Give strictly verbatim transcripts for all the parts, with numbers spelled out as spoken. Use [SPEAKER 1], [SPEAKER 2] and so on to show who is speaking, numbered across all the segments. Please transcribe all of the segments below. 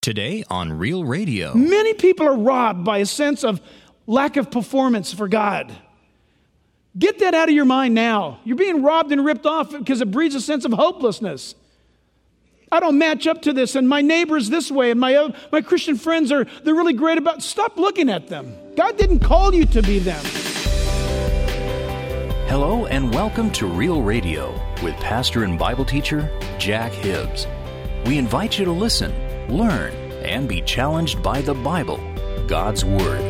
[SPEAKER 1] Today on Real Radio.
[SPEAKER 2] Many people are robbed by a sense of lack of performance for God. Get that out of your mind now. You're being robbed and ripped off because it breeds a sense of hopelessness. I don't match up to this, and my neighbor's this way, and my uh, my Christian friends are, they're really great about, stop looking at them. God didn't call you to be them.
[SPEAKER 1] Hello and welcome to Real Radio with pastor and Bible teacher Jack Hibbs. We invite you to listen, learn, and be challenged by the Bible, God's Word.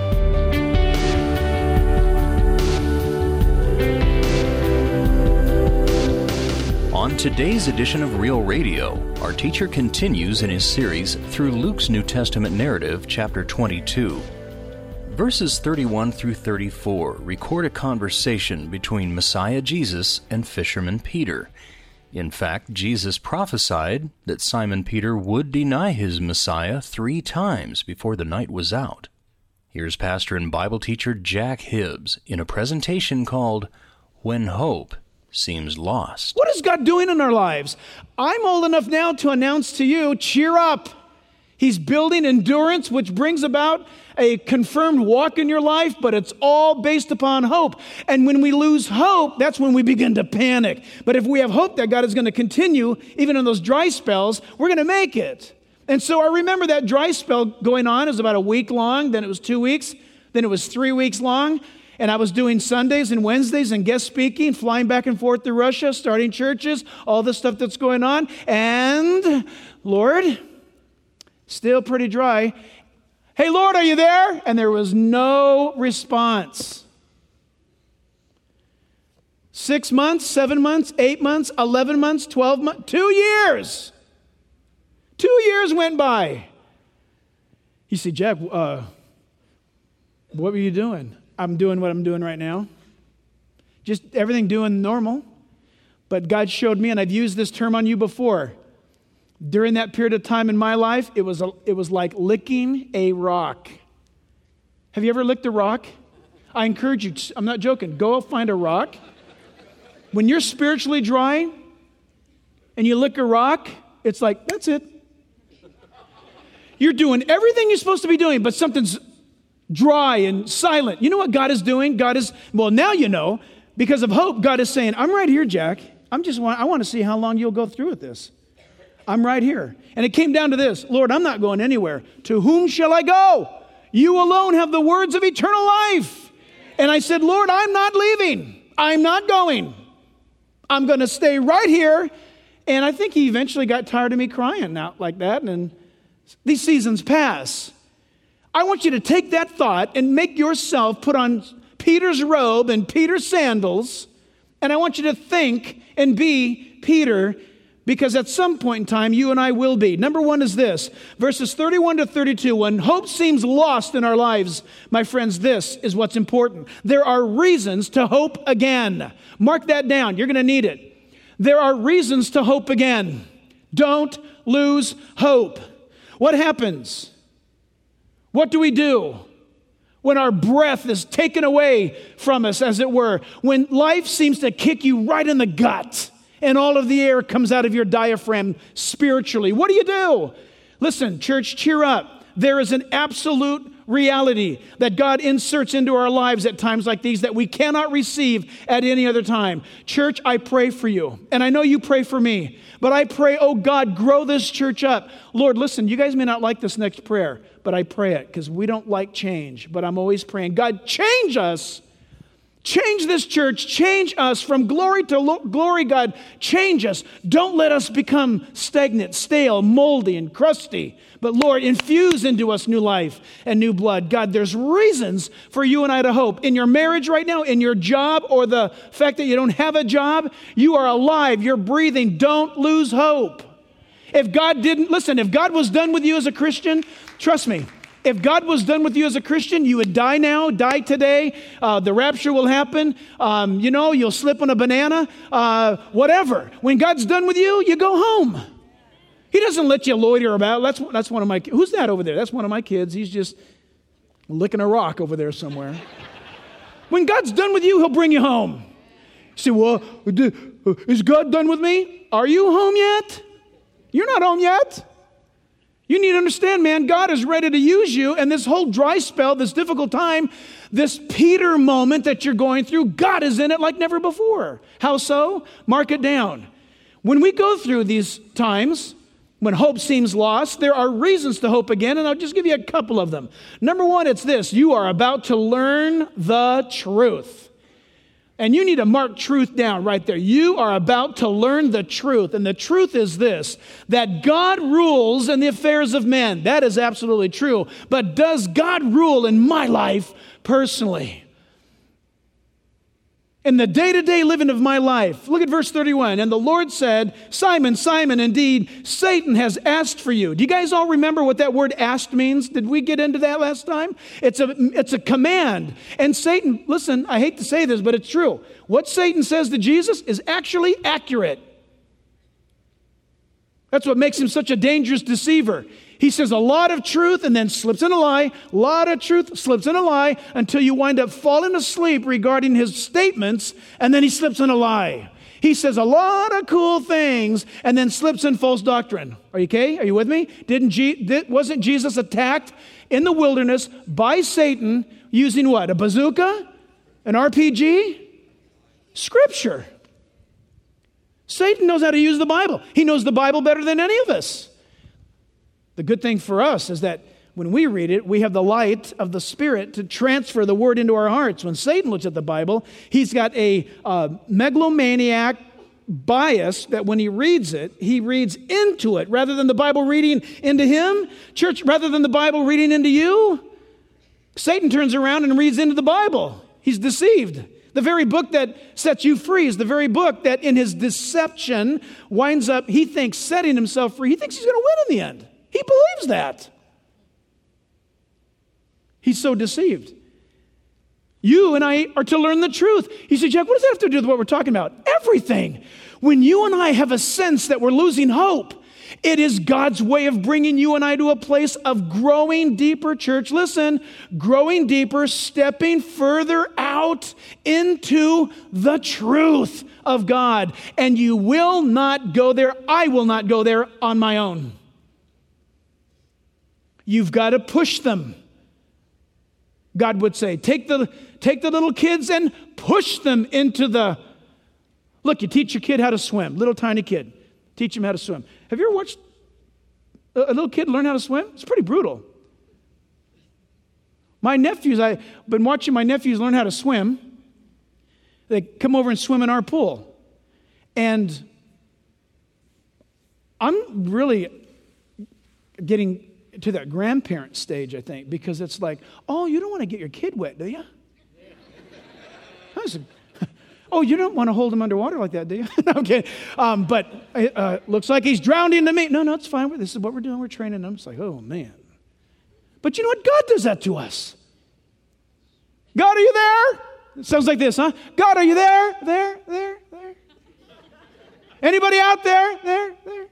[SPEAKER 1] On today's edition of Real Radio, our teacher continues in his series through Luke's New Testament narrative, chapter twenty-two. Verses thirty-one through thirty-four record a conversation between Messiah Jesus and fisherman Peter. In fact, Jesus prophesied that Simon Peter would deny his Messiah three times before the night was out. Here's pastor and Bible teacher Jack Hibbs in a presentation called When Hope Seems Lost.
[SPEAKER 2] What is God doing in our lives? I'm old enough now to announce to you, cheer up. He's building endurance, which brings about a confirmed walk in your life, but it's all based upon hope. And when we lose hope, that's when we begin to panic. But if we have hope that God is going to continue, even in those dry spells, we're going to make it. And so I remember that dry spell going on. It was about a week long, then it was two weeks, then it was three weeks long. And I was doing Sundays and Wednesdays and guest speaking, flying back and forth to Russia, starting churches, all the stuff that's going on. And, Lord, still pretty dry. Hey, Lord, are you there? And there was no response. Six months, seven months, eight months, eleven months, twelve months, two years. Two years went by. You see, Jack, uh, what were you doing? I'm doing what I'm doing right now. Just everything doing normal. But God showed me, and I've used this term on you before. During that period of time in my life, it was a, it was like licking a rock. Have you ever licked a rock? I encourage you, I'm not joking, go find a rock. When you're spiritually dry and you lick a rock, it's like, that's it. You're doing everything you're supposed to be doing, but something's dry and silent. You know what God is doing? God is, well, now you know, because of hope, God is saying, I'm right here, Jack. I'm just want, I want to see how long you'll go through with this. I'm right here. And it came down to this, Lord, I'm not going anywhere. To whom shall I go? You alone have the words of eternal life. And I said, Lord, I'm not leaving. I'm not going. I'm going to stay right here. And I think he eventually got tired of me crying out like that. And these seasons pass. I want you to take that thought and make yourself put on Peter's robe and Peter's sandals. And I want you to think and be Peter, because at some point in time, you and I will be. Number one is this, verses thirty-one to thirty-two. When hope seems lost in our lives, my friends, this is what's important. There are reasons to hope again. Mark that down. You're going to need it. There are reasons to hope again. Don't lose hope. What happens? What do we do when our breath is taken away from us, as it were? When life seems to kick you right in the gut and all of the air comes out of your diaphragm spiritually. What do you do? Listen, church, cheer up. There is an absolute reality that God inserts into our lives at times like these that we cannot receive at any other time. Church, I pray for you. And I know you pray for me. But I pray, oh God, grow this church up. Lord, listen, you guys may not like this next prayer, but I pray it because we don't like change. But I'm always praying, God, change us. Change this church. Change us from glory to lo- glory, God. Change us. Don't let us become stagnant, stale, moldy, and crusty. But Lord, infuse into us new life and new blood. God, there's reasons for you and I to hope. In your marriage right now, in your job, or the fact that you don't have a job, you are alive, you're breathing. Don't lose hope. If God didn't, listen, if God was done with you as a Christian, trust me, if God was done with you as a Christian, you would die now, die today. Uh, the rapture will happen. Um, you know, you'll slip on a banana, uh, whatever. When God's done with you, you go home. He doesn't let you loiter about. That's that's one of my, who's that over there? That's one of my kids. He's just licking a rock over there somewhere. When God's done with you, he'll bring you home. You say, well, is God done with me? Are you home yet? You're not home yet. You need to understand, man, God is ready to use you. And this whole dry spell, this difficult time, this Peter moment that you're going through, God is in it like never before. How so? Mark it down. When we go through these times, when hope seems lost, there are reasons to hope again, and I'll just give you a couple of them. Number one, it's this: you are about to learn the truth. And you need to mark truth down right there. You are about to learn the truth. And the truth is this, that God rules in the affairs of men. That is absolutely true. But does God rule in my life personally? In the day-to-day living of my life. Look at verse thirty-one. And the Lord said, Simon, Simon, indeed, Satan has asked for you. Do you guys all remember what that word asked means? Did we get into that last time? It's a, it's a command. And Satan, listen, I hate to say this, but it's true. What Satan says to Jesus is actually accurate. That's what makes him such a dangerous deceiver. He says a lot of truth and then slips in a lie, a lot of truth, slips in a lie, until you wind up falling asleep regarding his statements, and then he slips in a lie. He says a lot of cool things and then slips in false doctrine. Are you okay? Are you with me? Didn't Je- wasn't Jesus attacked in the wilderness by Satan using what? A bazooka? An R P G? Scripture. Satan knows how to use the Bible. He knows the Bible better than any of us. The good thing for us is that when we read it, we have the light of the Spirit to transfer the Word into our hearts. When Satan looks at the Bible, he's got a uh, megalomaniac bias that when he reads it, he reads into it rather than the Bible reading into him. Church, rather than the Bible reading into you, Satan turns around and reads into the Bible. He's deceived. The very book that sets you free is the very book that in his deception winds up, he thinks, setting himself free. He thinks he's going to win in the end. He believes that. He's so deceived. You and I are to learn the truth. You say, Jack, what does that have to do with what we're talking about? Everything. When you and I have a sense that we're losing hope, it is God's way of bringing you and I to a place of growing deeper, church. Listen, growing deeper, stepping further out into the truth of God. And you will not go there. I will not go there on my own. You've got to push them. God would say, take the, take the little kids and push them into the... Look, you teach your kid how to swim, little tiny kid. Teach him how to swim. Have you ever watched a, a little kid learn how to swim? It's pretty brutal. My nephews, I've been watching my nephews learn how to swim. They come over and swim in our pool. And I'm really getting to that grandparent stage, I think, because it's like, oh, you don't want to get your kid wet, do you? I said, oh, you don't want to hold him underwater like that, do you? Okay, um, but uh, looks like he's drowning to me. No, no, it's fine. This is what we're doing. We're training him. It's like, oh, man. But you know what? God does that to us. God, are you there? It sounds like this, huh? God, are you there? There, there, there. Anybody out there? There, there.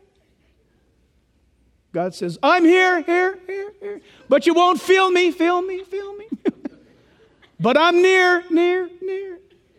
[SPEAKER 2] God says, I'm here, here, here, here. But you won't feel me, feel me, feel me. But I'm near, near, near.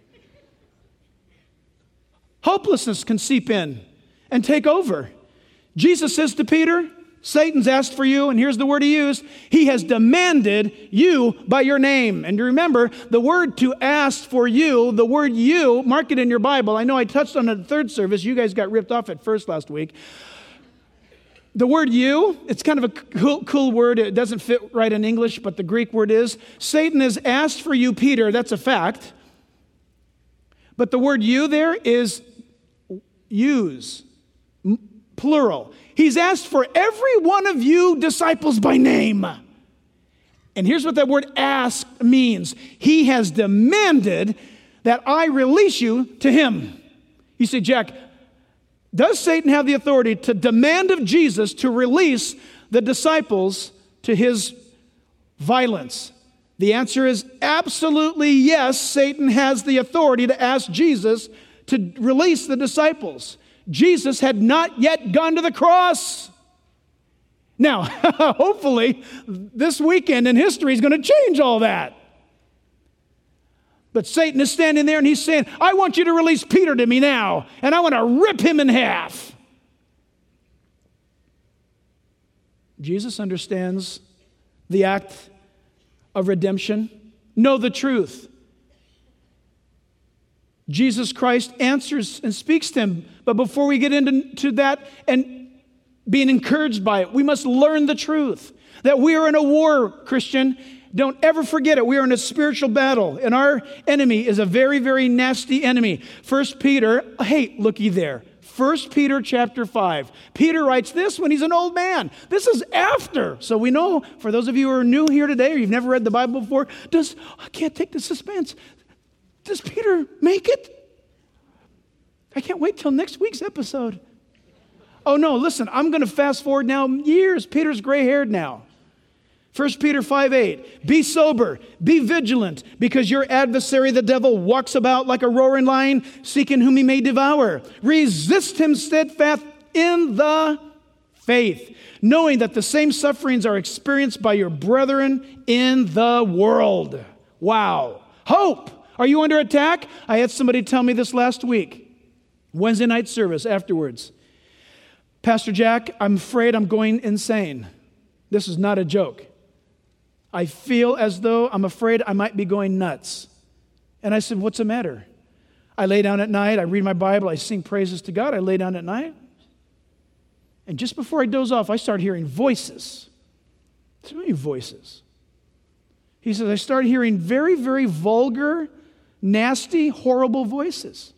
[SPEAKER 2] Hopelessness can seep in and take over. Jesus says to Peter, Satan's asked for you, and here's the word he used. He has demanded you by your name. And remember, the word to ask for you, the word you, mark it in your Bible. I know I touched on it at the third service. You guys got ripped off at first last week. The word you, it's kind of a cool, cool word. It doesn't fit right in English, but the Greek word is. Satan has asked for you, Peter. That's a fact. But the word you there is use, plural. He's asked for every one of you disciples by name. And here's what that word ask means. He has demanded that I release you to him. You say, Jack, does Satan have the authority to demand of Jesus to release the disciples to his violence? The answer is absolutely yes. Satan has the authority to ask Jesus to release the disciples. Jesus had not yet gone to the cross. Now, hopefully, this weekend in history is going to change all that. But Satan is standing there and he's saying, I want you to release Peter to me now, and I want to rip him in half. Jesus understands the act of redemption. Know the truth. Jesus Christ answers and speaks to him. But before we get into to that and being encouraged by it, we must learn the truth. That we are in a war, Christian. Don't ever forget it. We are in a spiritual battle, and our enemy is a very, very nasty enemy. First Peter, hey, looky there. First Peter chapter five. Peter writes this when he's an old man. This is after. So we know, for those of you who are new here today or you've never read the Bible before, does, I can't take the suspense. Does Peter make it? I can't wait till next week's episode. Oh no, listen, I'm going to fast forward now years. Peter's gray-haired now. First Peter five eight, be sober, be vigilant, because your adversary, the devil, walks about like a roaring lion, seeking whom he may devour. Resist him steadfast in the faith, knowing that the same sufferings are experienced by your brethren in the world. Wow. Hope. Are you under attack? I had somebody tell me this last week, Wednesday night service afterwards. Pastor Jack, I'm afraid I'm going insane. This is not a joke. I feel as though I'm afraid I might be going nuts. And I said, what's the matter? I lay down at night, I read my Bible, I sing praises to God, I lay down at night. And just before I doze off, I start hearing voices. So many voices. He says, I started hearing very, very vulgar, nasty, horrible voices.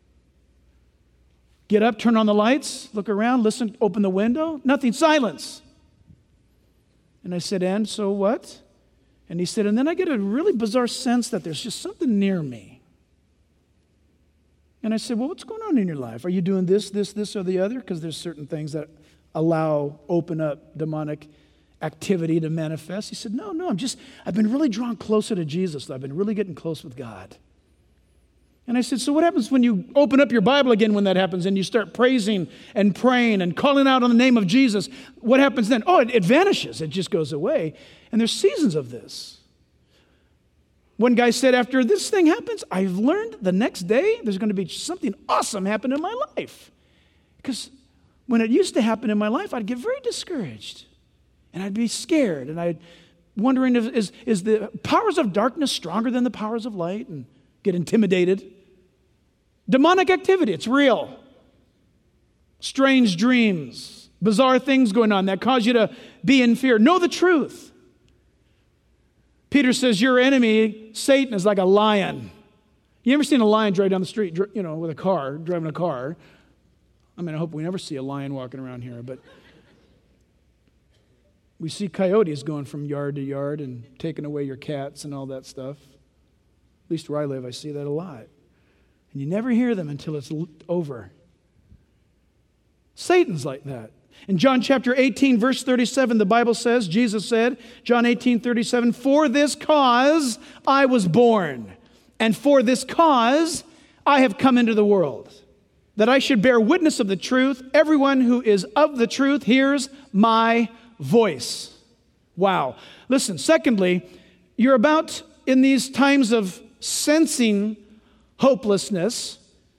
[SPEAKER 2] Get up, turn on the lights, look around, listen, open the window, nothing, silence. And I said, and so what? And he said, and then I get a really bizarre sense that there's just something near me. And I said, well, what's going on in your life? Are you doing this, this, this, or the other? Because there's certain things that allow, open up demonic activity to manifest. He said, no, no, I'm just, I've been really drawn closer to Jesus. I've been really getting close with God. And I said, so what happens when you open up your Bible again when that happens and you start praising and praying and calling out on the name of Jesus? What happens then? Oh, it, it vanishes. It just goes away. And there's seasons of this. One guy said, after this thing happens, I've learned the next day there's going to be something awesome happen in my life. Because when it used to happen in my life, I'd get very discouraged. And I'd be scared. And I'd wondering, if, is, is the powers of darkness stronger than the powers of light? And get intimidated. Demonic activity, it's real. Strange dreams, bizarre things going on that cause you to be in fear. Know the truth. Peter says your enemy, Satan, is like a lion. You ever seen a lion drive down the street, you know, with a car, driving a car? I mean, I hope we never see a lion walking around here, but we see coyotes going from yard to yard and taking away your cats and all that stuff. At least where I live, I see that a lot. And you never hear them until it's over. Satan's like that. In John chapter eighteen, verse thirty-seven, the Bible says, Jesus said, John eighteen, thirty-seven, for this cause I was born, and for this cause I have come into the world, that I should bear witness of the truth. Everyone who is of the truth hears my voice. Wow. Listen, secondly, you're about, in these times of sensing hopelessness,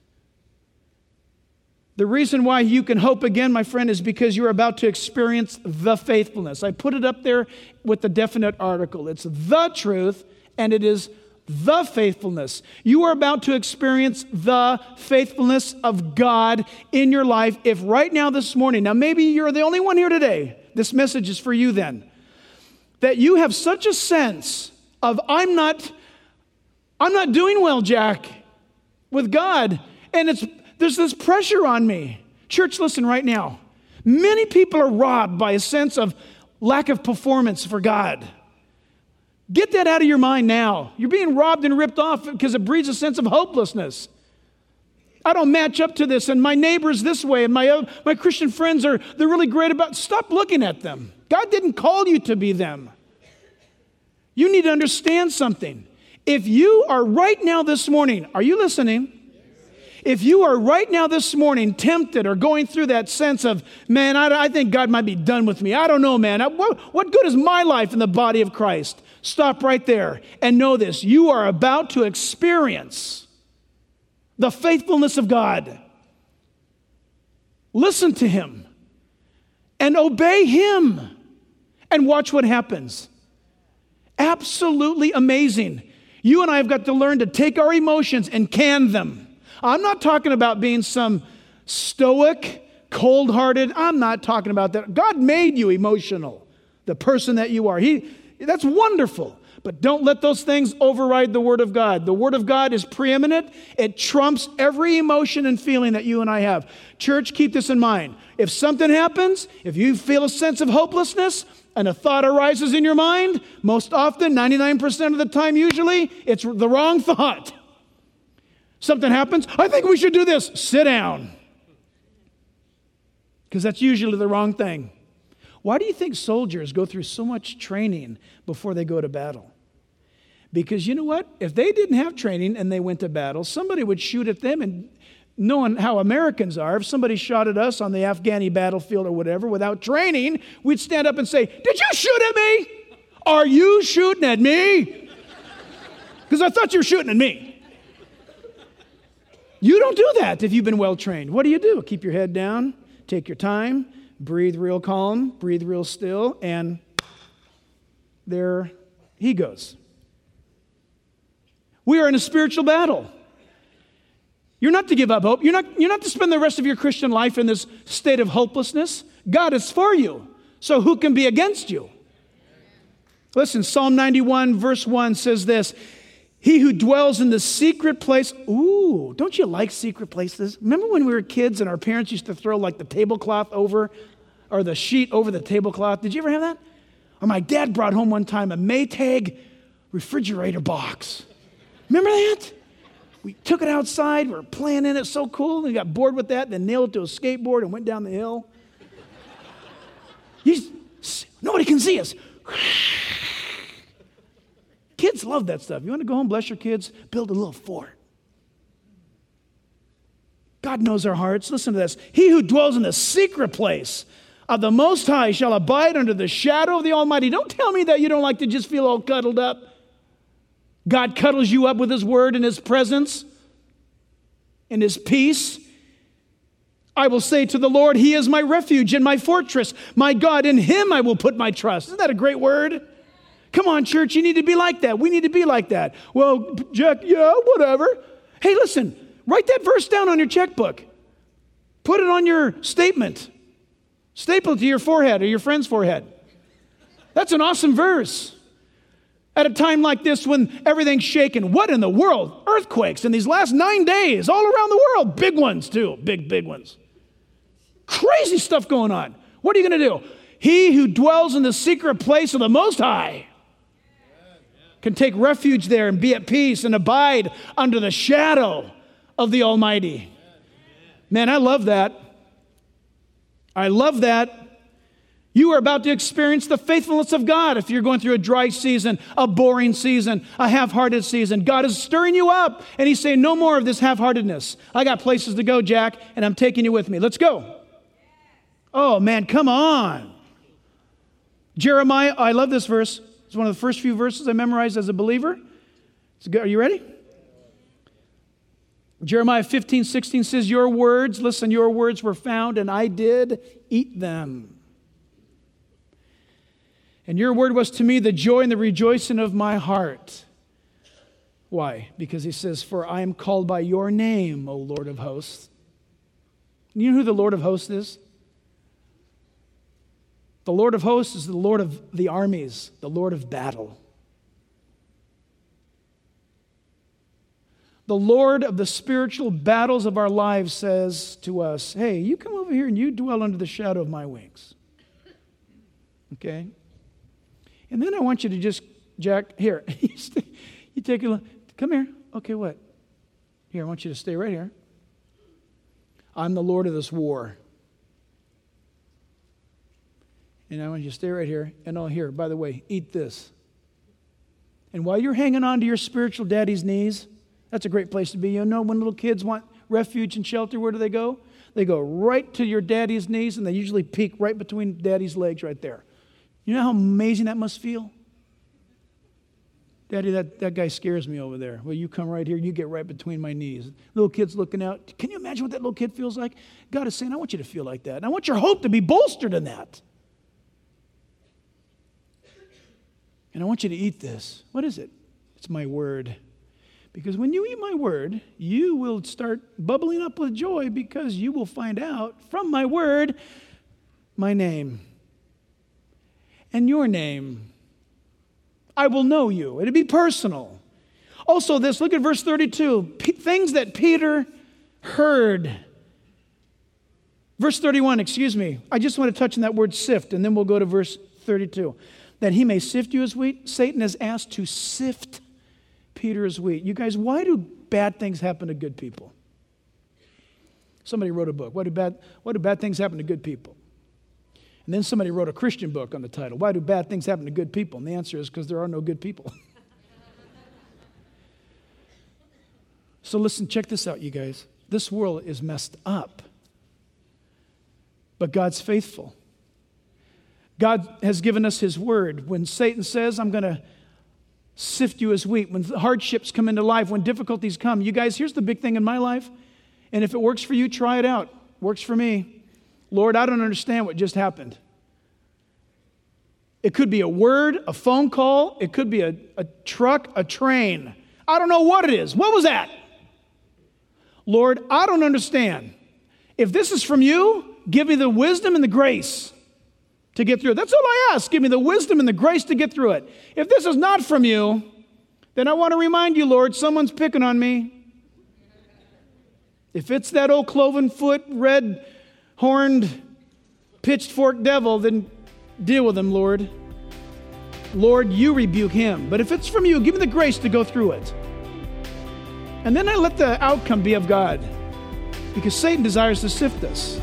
[SPEAKER 2] the reason why you can hope again, my friend, is because you're about to experience the faithfulness. I put it up there with the definite article. It's the truth, and it is the faithfulness. You are about to experience the faithfulness of God in your life. If right now this morning, now maybe you're the only one here today, this message is for you then, that you have such a sense of, I'm not, I'm not doing well, Jack, with God, and it's there's this pressure on me. Church, listen right now. Many people are robbed by a sense of lack of performance for God. Get that out of your mind now. You're being robbed and ripped off because it breeds a sense of hopelessness. I don't match up to this, and my neighbor's this way, and my, uh, my Christian friends are, they're really great about, stop looking at them. God didn't call you to be them. You need to understand something. If you are right now this morning, are you listening? If you are right now this morning tempted or going through that sense of, man, I, I think God might be done with me. I don't know, man. I, what, what good is my life in the body of Christ? Stop right there and know this. You are about to experience the faithfulness of God. Listen to Him and obey Him. and watch what happens. Absolutely amazing. You and I have got to learn to take our emotions and can them. I'm not talking about being some stoic, cold-hearted. I'm not talking about that. God made you emotional, the person that you are. He, that's wonderful. But don't let those things override the Word of God. The Word of God is preeminent. It trumps every emotion and feeling that you and I have. Church, keep this in mind. If something happens, if you feel a sense of hopelessness and a thought arises in your mind, most often, ninety-nine percent of the time usually, it's the wrong thought. Something happens, I think we should do this. Sit down. Because that's usually the wrong thing. Why do you think soldiers go through so much training before they go to battle? Because you know what? If they didn't have training and they went to battle, somebody would shoot at them. And knowing how Americans are, if somebody shot at us on the Afghani battlefield or whatever without training, we'd stand up and say, did you shoot at me? Are you shooting at me? Because I thought you were shooting at me. You don't do that if you've been well trained. What do you do? Keep your head down, take your time, breathe real calm, breathe real still, and there he goes. We are in a spiritual battle. You're not to give up hope. You're not, you're not to spend the rest of your Christian life in this state of hopelessness. God is for you. So who can be against you? Listen, Psalm ninety-one verse one says this, he who dwells in the secret place. Ooh, don't you like secret places? Remember when we were kids and our parents used to throw like the tablecloth over, or the sheet over the tablecloth? Did you ever have that? Or my dad brought home one time a Maytag refrigerator box. Remember that? We took it outside, we were playing in it, so cool. We got bored with that, then nailed it to a skateboard and went down the hill. You, nobody can see us. Kids love that stuff. You want to go home, bless your kids, build a little fort. God knows our hearts. Listen to this. He who dwells in the secret place of the Most High shall abide under the shadow of the Almighty. Don't tell me that you don't like to just feel all cuddled up. God cuddles you up with His Word and His presence and His peace. I will say to the Lord, He is my refuge and my fortress. My God, in Him I will put my trust. Isn't that a great word? Come on, church, you need to be like that. We need to be like that. Well, Jack, yeah, whatever. Hey, listen, write that verse down on your checkbook. Put it on your statement. Staple it to your forehead or your friend's forehead. That's an awesome verse. At a time like this when everything's shaking, what in the world? Earthquakes in these last nine days all around the world. Big ones too, big, big ones. Crazy stuff going on. What are you going to do? He who dwells in the secret place of the Most High can take refuge there and be at peace and abide under the shadow of the Almighty. Man, I love that. I love that. You are about to experience the faithfulness of God if you're going through a dry season, a boring season, a half-hearted season. God is stirring you up, and He's saying, no more of this half-heartedness. I got places to go, Jack, and I'm taking you with me. Let's go. Oh, man, come on. Jeremiah, I love this verse. It's one of the first few verses I memorized as a believer. Are you ready? Jeremiah fifteen, sixteen says, your words, listen, your words were found, and I did eat them. And your word was to me the joy and the rejoicing of my heart. Why? Because he says, for I am called by your name, O Lord of hosts. You know who the Lord of hosts is? The Lord of hosts is the Lord of the armies, the Lord of battle. The Lord of the spiritual battles of our lives says to us, hey, you come over here and you dwell under the shadow of my wings. Okay? And then I want you to just, Jack, here, you take a look. Come here. Okay, what? Here, I want you to stay right here. I'm the Lord of this war. And I want you to stay right here. And oh, here, by the way, eat this. And while you're hanging on to your spiritual daddy's knees, that's a great place to be. You know, when little kids want refuge and shelter, where do they go? They go right to your daddy's knees, and they usually peek right between daddy's legs right there. You know how amazing that must feel? Daddy, that, that guy scares me over there. Well, you come right here, you get right between my knees. Little kid's looking out. Can you imagine what that little kid feels like? God is saying, I want you to feel like that. And I want your hope to be bolstered in that. And I want you to eat this. What is it? It's my word. Because when you eat my word, you will start bubbling up with joy because you will find out from my word my name and your name. I will know you. It'll be personal. Also this, look at verse thirty-two. P- things that Peter heard. Verse thirty-one, excuse me. I just want to touch on that word sift, and then we'll go to verse thirty-two. That he may sift you as wheat. Satan is asked to sift Peter as wheat. You guys, why do bad things happen to good people? Somebody wrote a book. Why do bad, why do bad things happen to good people? And then somebody wrote a Christian book on the title. Why do bad things happen to good people? And the answer is because there are no good people. So listen, check this out, you guys. This world is messed up. But God's faithful. God has given us his word. When Satan says, I'm going to sift you as wheat, when hardships come into life, when difficulties come, you guys, here's the big thing in my life. And if it works for you, try it out. Works for me. Lord, I don't understand what just happened. It could be a word, a phone call. It could be a, a truck, a train. I don't know what it is. What was that? Lord, I don't understand. If this is from you, give me the wisdom and the grace to get through it. That's all I ask. Give me the wisdom and the grace to get through it. If this is not from you, then I want to remind you, Lord, someone's picking on me. If it's that old cloven foot, red-horned, pitchfork devil, then deal with him, Lord. Lord, you rebuke him. But if it's from you, give me the grace to go through it. And then I let the outcome be of God, because Satan desires to sift us.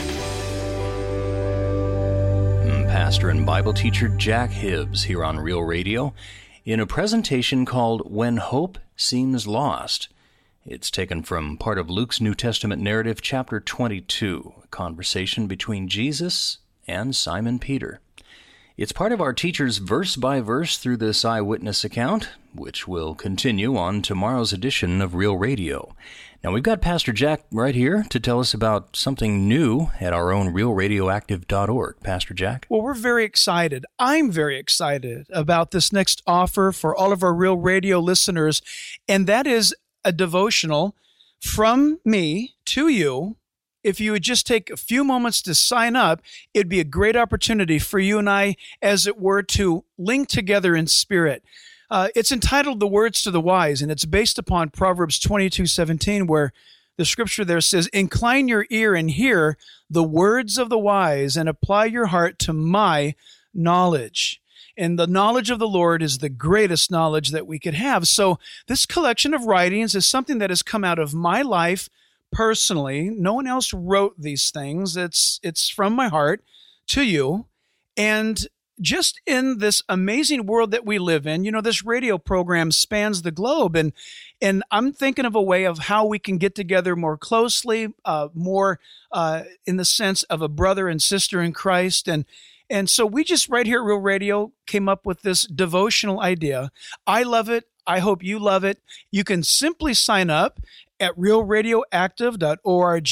[SPEAKER 1] Pastor and Bible teacher Jack Hibbs here on Real Radio in a presentation called When Hope Seems Lost. It's taken from part of Luke's New Testament narrative, chapter twenty-two, a conversation between Jesus and Simon Peter. It's part of our teacher's verse-by-verse through this eyewitness account, which will continue on tomorrow's edition of Real Radio. Now, we've got Pastor Jack right here to tell us about something new at our own real radioactive dot org. Pastor Jack?
[SPEAKER 3] Well, we're very excited. I'm very excited about this next offer for all of our Real Radio listeners, and that is a devotional from me to you. If you would just take a few moments to sign up, it'd be a great opportunity for you and I, as it were, to link together in spirit. Uh, it's entitled The Words to the Wise, and it's based upon Proverbs twenty-two seventeen, where the scripture there says, "Incline your ear and hear the words of the wise, and apply your heart to my knowledge." And the knowledge of the Lord is the greatest knowledge that we could have. So this collection of writings is something that has come out of my life personally. No one else wrote these things. It's it's from my heart to you. And just in this amazing world that we live in, you know, this radio program spans the globe. And and I'm thinking of a way of how we can get together more closely, uh, more uh, in the sense of a brother and sister in Christ. And And so we just right here at Real Radio came up with this devotional idea. I love it. I hope you love it. You can simply sign up at real radioactive dot org.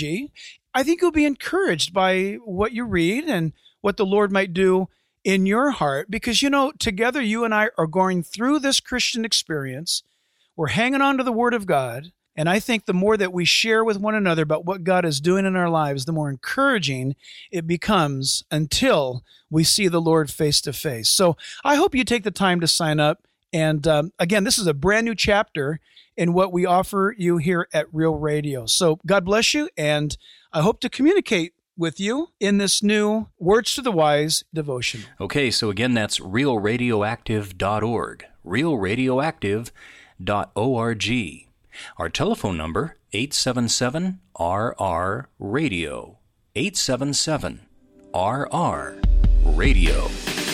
[SPEAKER 3] I think you'll be encouraged by what you read and what the Lord might do in your heart, because, you know, together you and I are going through this Christian experience. We're hanging on to the Word of God. And I think the more that we share with one another about what God is doing in our lives, the more encouraging it becomes until we see the Lord face to face. So I hope you take the time to sign up. And um, again, this is a brand new chapter in what we offer you here at Real Radio. So God bless you, and I hope to communicate with you in this new Words to the Wise devotion.
[SPEAKER 1] Okay, so again, that's real radioactive dot org, real radioactive dot org. Our telephone number, eight seven seven R R radio, eight seven seven R R radio.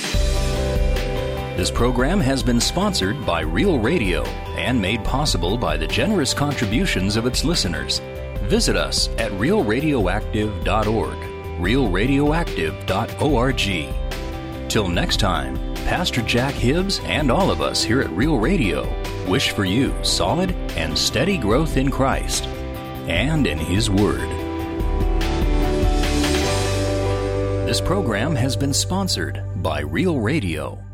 [SPEAKER 1] This program has been sponsored by Real Radio and made possible by the generous contributions of its listeners. Visit us at real radioactive dot org, real radioactive dot org. Till next time, Pastor Jack Hibbs and all of us here at Real Radio wish for you solid and steady growth in Christ and in His Word. This program has been sponsored by Real Radio.